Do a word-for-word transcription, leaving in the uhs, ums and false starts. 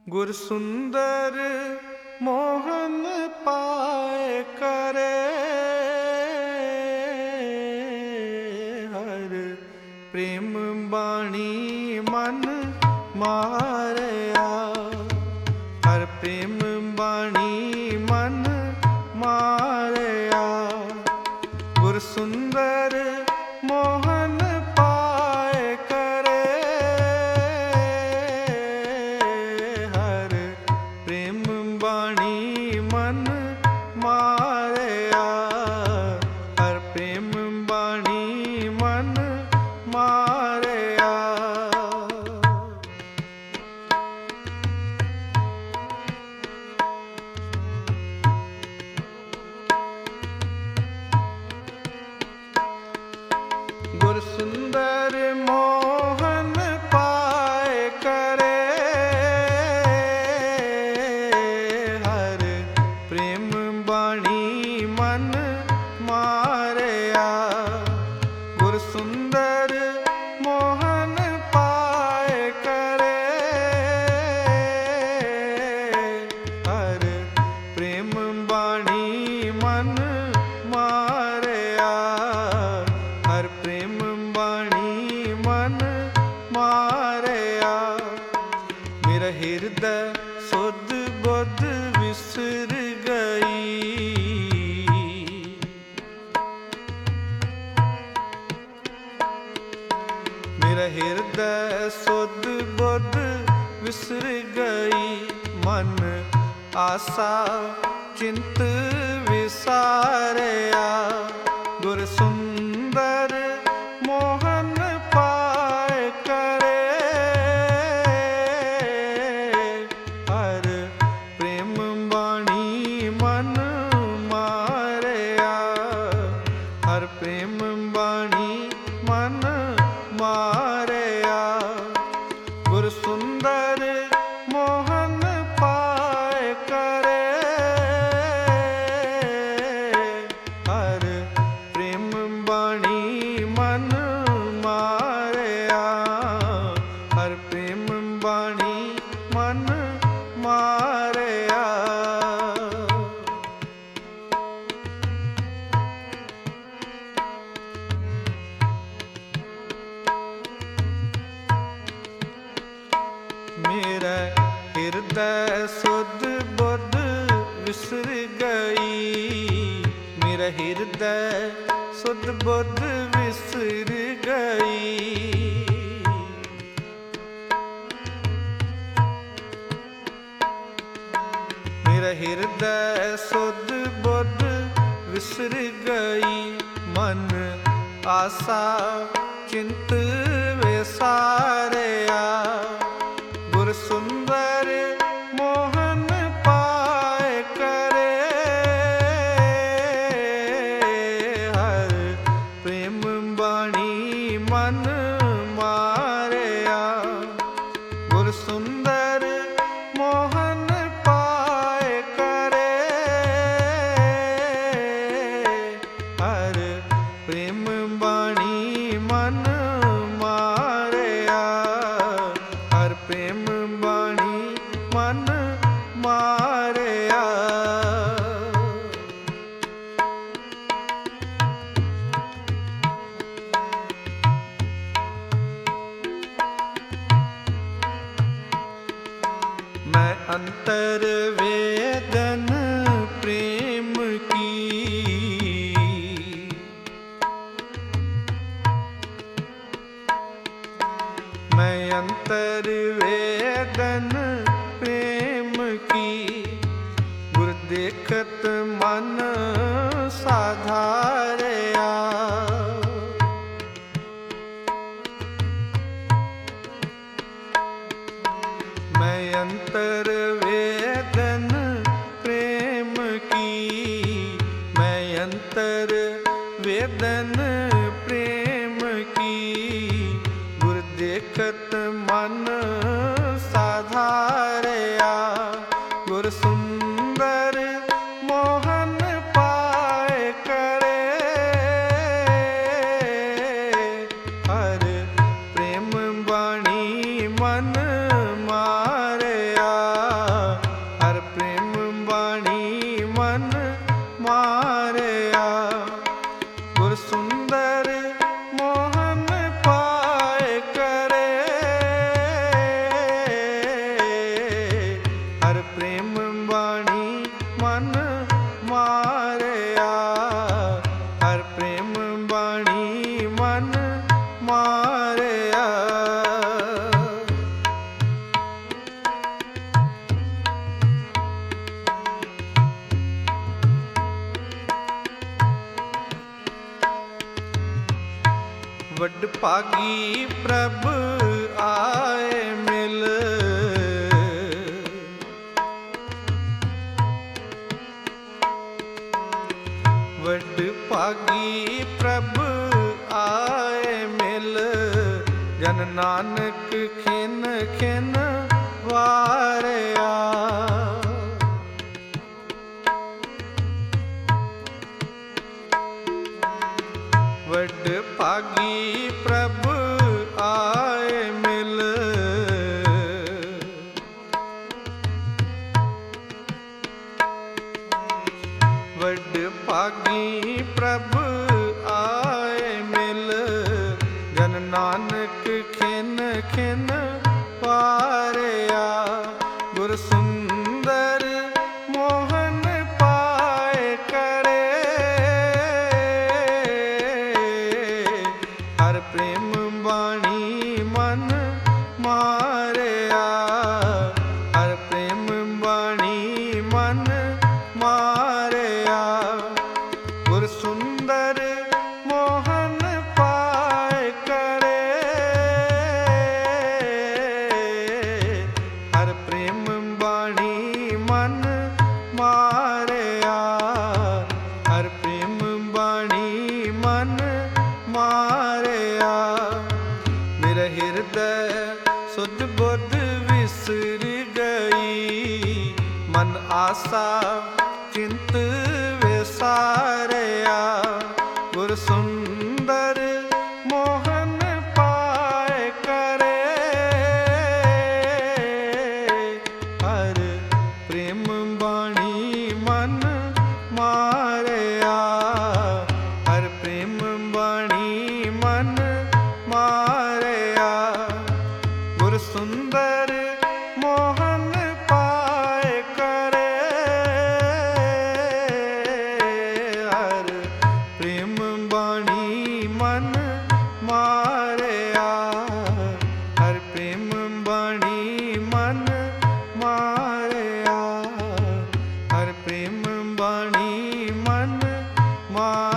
गुर सुंदर मोहन पाए करे, हर प्रेम बाणी मन मारया, हर प्रेम बाणी मन मारया। गुर सुंदर मोहन पाए करे, हर प्रेम बाणी मन मारया, हर प्रेम बाणी मन मारया। गुर सुंदर मोहन पाए करे, हर प्रेम बाणी मन मारया। गुर सुंदर मोहन पाए करे, हर प्रेम बाणी मन मारया, हर प्रेम बाणी मन मारया। मेरा हिरदय सुध बुध विसर गई, मेरा हिरदय सुध बुध विसर गई। मन आसा चिंत विसारया, गुर सुंदर मोहन पाए करे, हर प्रेम बाणी मन मारया, हर प्रेम बाणी मन मारया। गुर सुंदर मोहन पाए करे, हर प्रेम बाणी मन मारया, हर प्रेम बाणी मन मारया। मेरा हिरदय सुध बुध विसर गई, मेरा हिरदय सुध बुध विसर गई। मेरा हिरदय सुध बुध विसर गई। मन आसा चिंत विसारया, गुर सुंदर मोहन पाए करे, हर प्रेम बाणी मन मारया। गुर सुंदर मोहन पाए करे, हर प्रेम बाणी मन मारया, हर प्रेम बाणी मन मारया। मैं अंतर वेदन प्रेम की, मैं अंतर वेदन प्रेम की। गुर देखत मन साधारया, मैं अंतर वेदन प्रेम की, मैं अंतर वेदन प्रेम की। गुर देखत मन साधारया, गुर सुंदर मोहन पाए करे, हर प्रेम बाणी मन मारया। ਵੱਡ ਭਾਗੀ ਪ੍ਰਭ ਆਏ ਮਿਲ। ਵੱਡ ਭਾਗੀ ਪ੍ਰਭ ਆਏ ਮਿਲ, ਜਨ ਨਾਨਕ ਖਿਨ ਖਿਨ ਵਾਰਿਆ। ਵੱਡ ਭਾਗੀ ਪ੍ਰਭ ਆਏ ਮਿਲ, ਵੱਡ ਭਾਗੀ ਪ੍ਰਭ ਆਏ ਮਿਲ, ਜਨ ਨਾਨਕ ਖਿਨ ਖਿਨ ਵਾਰਿਆ। ਗੁਰ ਸੁੰਦਰ ਮੋਹਨ ਪਾਏ ਕਰੇ, ਹਰ ਪ੍ਰੇਮ ਬਾਣੀ ਮਨ ਮਾਰਿਆ। ਹਰ ਪ੍ਰੇਮ ਬਾਣੀ ਮਨ ਮਾਰਿਆ। ਗੁਰ ਸੁੰਦਰ ਮੋਹਨ ਪਾਏ ਕਰੇ, ਹਰ ਪ੍ਰੇਮ ਬਾਣੀ ਮਨ ਮਾਰਿਆ। ਹਰ ਪ੍ਰੇਮ ਬਾਣੀ ਮਨ ਮਾਰਿਆ। ਮੇਰਾ ਹਿਰਦੈ ਸੁਧ ਬੁੱਧ ਵਿਸਰ ਗਈ, ਮਨ ਆਸਾ ਚਿੰਤ ਵਿਸਾਰਿਆ। ਗੁਰ ਸੁੰਦਰ ਮੋਹਨ ਪਾਏ ਕਰੇ, ਹਰ ਪ੍ਰੇਮ ਬਾਣੀ ਮਨ ਮਾਰਿਆ। ਹਰ ਪ੍ਰੇਮ ਬਾਣੀ ਮਨ ਮਾਰਿਆ। ਗੁਰ ਸੁੰਦਰ ਮੋਹਨ ਪਾਏ ਕਰੇ, ਹਰ ਪ੍ਰੇਮ ਬਾਣੀ ਮਨ ਮਾਰਿਆ। ਹਰ ਪ੍ਰੇਮ ਬਾਣੀ ਮਨ ਮਾਰਿਆ। ਹਰ ਪ੍ਰੇਮ ਬਾਣੀ ਮਨ ਮਾਰਿਆ।